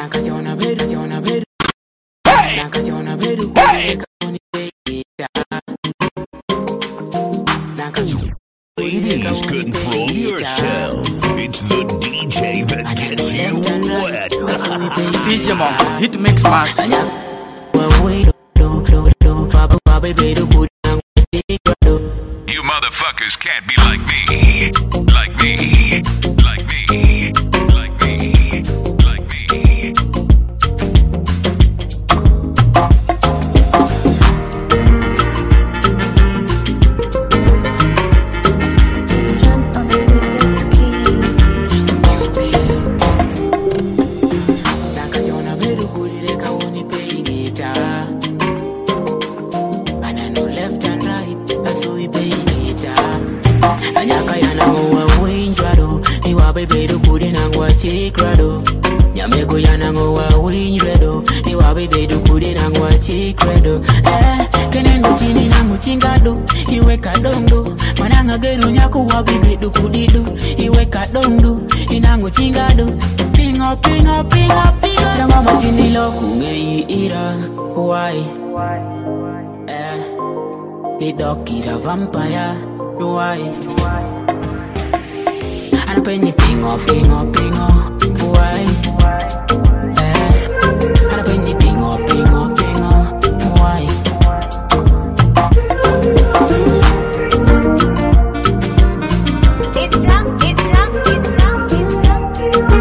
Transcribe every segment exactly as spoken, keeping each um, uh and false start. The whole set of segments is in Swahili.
Nakachona bedu, chona bedu. Nakachona bedu, kuni beita. Nakachona. Ladies, control yourself. It's the D J that gets you wet. D J Monk, hit mix master. You motherfuckers can't be like me. Like me. Like me. Like me. Like me. Bedu kudi nangwa chikrado Nyamego yanango wa winjredo Iwa bedu kudi nangwa chikrado Eh, kenendo chini nangu chingado Iwe kadondo Mananga geru nyaku wa bedu kudido Iwe kadondo Inangu chingado Pingo, pingo, pingo, pingo Nangwa matini loku ngeyi ira Why? Eh, idokira vampire Why? Penny pingo, pingo, pingo, why? Eh, ana penny pingo, pingo, pingo, why? It's lost, it's lost, it's lost, it's lost.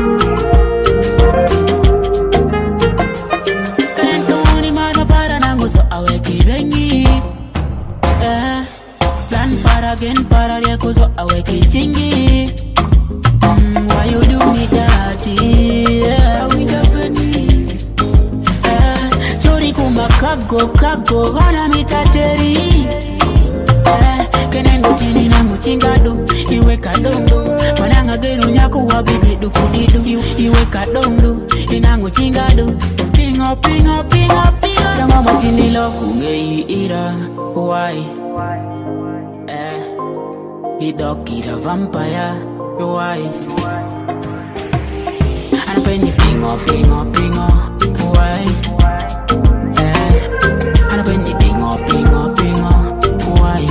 Kanan kawani mana para nango so aweki bengi. Eh, plan para gen para rieko so aweki chingi. Why you do me dirty? Yeah, we definitely. Eh, chori kumba kago kago wana mitateri. Eh, kenendo chini na muchingado iwe kadondo. Mananga geru nyako wa bibidu kudidu iwe kadondo inangu chingado. Pingo pingo pingo pingo. Nangwa matini loku ngeyi ira. Why? Eh, idokira vampire. Why? Ana penny pingo, pingo, pingo. Why? Eh, ana penny pingo, pingo, pingo. Why?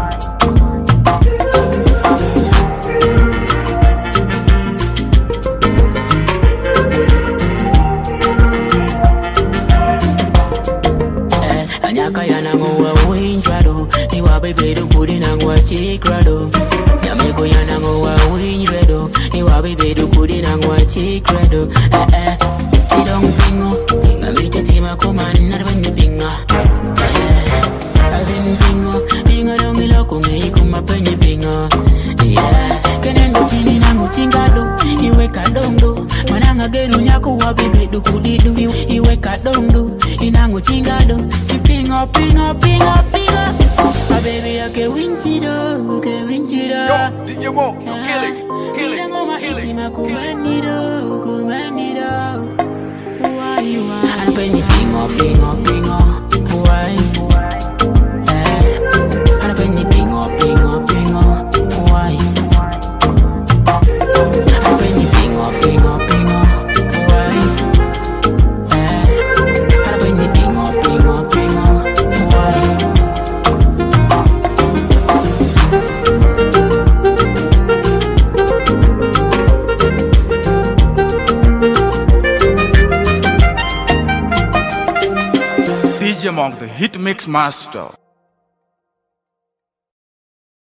Eh, anyaka yanango wa winjrado. Niwa bebedu kudi nangwa chikrado. Nyamego yanango wa winjredo Iwa bebedu kudi nangwa chikrado Eh eh Chidong pingo Pinga micha tima kuman Narbanyi pinga Eh Azin pingo Pinga dongi loko ngeyi kuma penyi pinga Yeah Kenendo chini nangu chingado Iwe kadondo Mananga geru nyako wa bebedu kudidu Iwe kadondo Inangu chingado Chipingo pingo pingo pingo My baby I ke winchido Ke winchido Yo, D J Monk, you kill it, kill it, kill it, kumanido, kumanido. Why you are? Ana penny pingo, pingo, pingo. Why? Eh, ana penny pingo, pingo, pingo. Why? Ana penny pingo, pingo, pingo. Why? Eh, ana penny pingo, pingo, pingo. Why? D J Monk, the hit mix master.